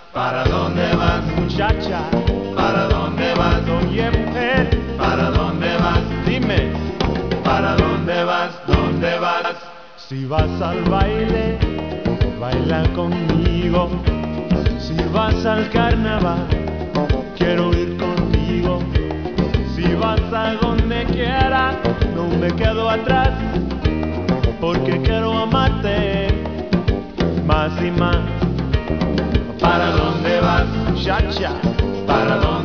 ¿Para dónde vas, muchacha? ¿Para dónde vas, Oye, mujer, ¿para dónde vas, dime, ¿para dónde vas, dónde vas? si vas al baile, baila conmigo. Si vas al carnaval, quiero ir contigo. Si vas a donde quiera, no me quedo atrás, porque quiero amarte más y más. ¿Para dónde vas, Muchacha, ¿para dónde